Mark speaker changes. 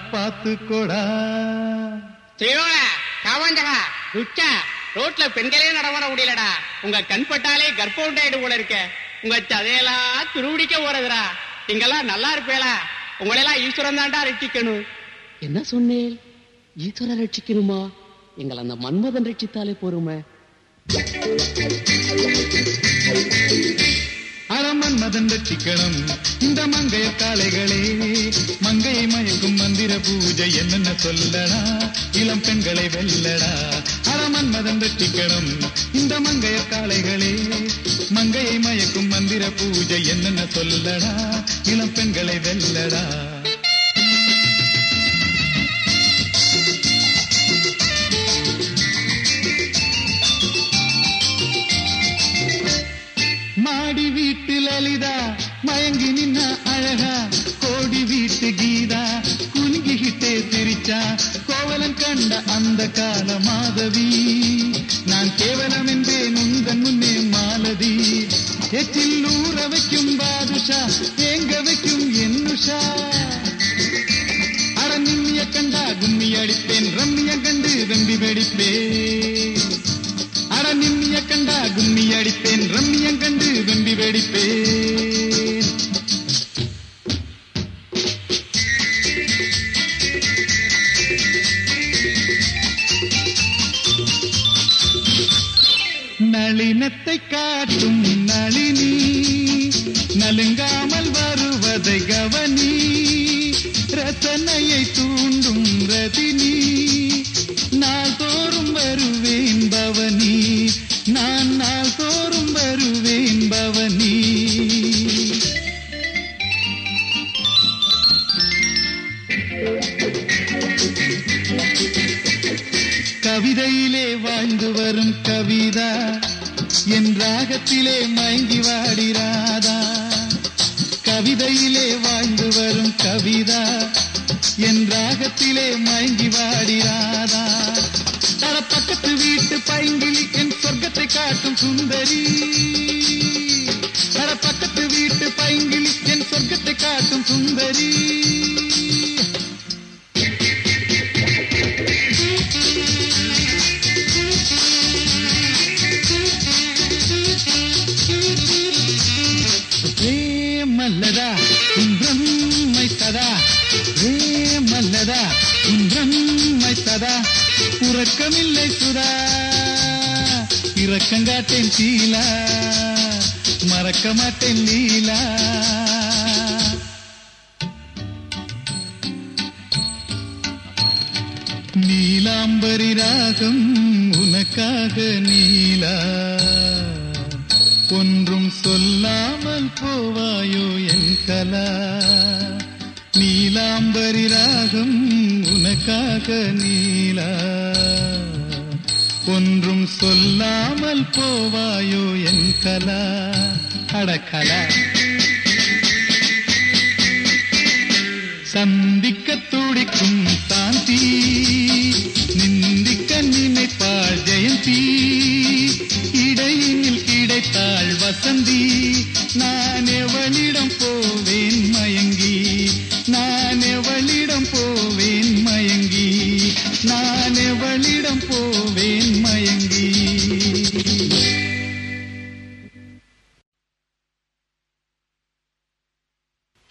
Speaker 1: பாத்துக்கோடா.
Speaker 2: காவாஞ்சகா துச்சா ரோட்ல பெண்களே நடமாட முடியலடா. உங்க கண் பட்டாலே கர்ப்பம் உண்டாயிடு போல இருக்க. உங்க சதையெல்லாம் துருடிக்க போறதுடா. நீங்கெல்லாம் நல்லா இருப்பேலா? உங்களெல்லாம் ஈஸ்வரன் தாண்டா ரட்சிக்கணும். என்ன சொன்னேன்? ஈஸ்வரன் ரட்சிக்கணுமா? எங்களை அந்த மன்மதன் ரட்சித்தாலே போருமே.
Speaker 1: மன்மதன் ரட்சிக்கணும் இந்த மங்கைய காளைகளே. மங்கையை மயக்கும் மந்திர பூஜை என்னென்ன சொல்லடா, இளம் பெண்களை வெல்லடா. மன்மதன் ரட்சிக்கணும் இந்த மங்கைய காளைகளே. மங்கையை மயக்கும் மந்திர பூஜை என்னென்ன சொல்லடா, இளம் பெண்களை வெல்லடா. மாடி வீட்டு லலிதா மயங்கி நின்ன அழகா, கோடி வீட்டு கீதா குலுங்கிக்கிட்டே சிரிச்சா. கோவலன் கண்ட அந்த கால மாதவி, நான் கேவலம் என்றேன் உந்தன் முன்னே மாலதி. எச்சில் ஊற வைக்கும் பாதுஷா, ஏங்க வைக்கும் என்னுஷா. அட நிம்மிய கண்டா கும்மி அடிப்பேன், ரம்மிய கண்டு வெம்பி வெடிப்பேன். அட நிம்மிய கண்டா கும்மி அடிப்பேன், ரம்மியம் கண்டு வெம்பி வெடிப்பேன். நளினத்தை காட்டும் நளினி, நலுங்காமல் வருவதை கவனி. ரசனையை தூண்டும் ரதினி, நாள் தோறும் வருவேன் பவனி. நான் நாள் தோறும் வருவேன் பவனி. கவிதையிலே வாழ்ந்து வரும் கவிதா, என் ராகத்திலே மயங்கி வாடிராதா. கவிதையிலே வாழ்ந்து வரும் கவிதா, என் ராகத்திலே மயங்கி வாடிராதா. தர பக்கத்து வீட்டு பைங்கிலி என் சொர்க்கத்தை காட்டும் சுந்தரி. தர பக்கத்து வீட்டு பைங்கிலி என் சொர்க்கத்தை காட்டும் சுந்தரி. மல்லதா பிரம்மை சதா, மல்லதா பிரம்மை சதா. உறக்கமில்லை சுதா, இரக்கங்காட்டேன் சீலா, மறக்க மாட்டேன் லீலா. நீலாம்பரி ராகம் உனக்காக நீலா, ஒன்றும் சொல்லாமல் போவாயோ என் கலா. நீலாம்பரி ராகம் உனக்காக நீலா, ஒன்றும் சொல்லாமல் போவாயோ என் கலா. அடக்கலா சந்திக்க துடிக்கும் சாந்தி, நிந்திக்க நினைப்பாள் ஜெயந்தி. இடையினில் கிடைத்தாள் வசந்தி, நான் எவளிடம் போவேன் மயங்கி. நான் எவளிடம் போவேன் மயங்கி. நான் எவளிடம் போவேன் மயங்கி.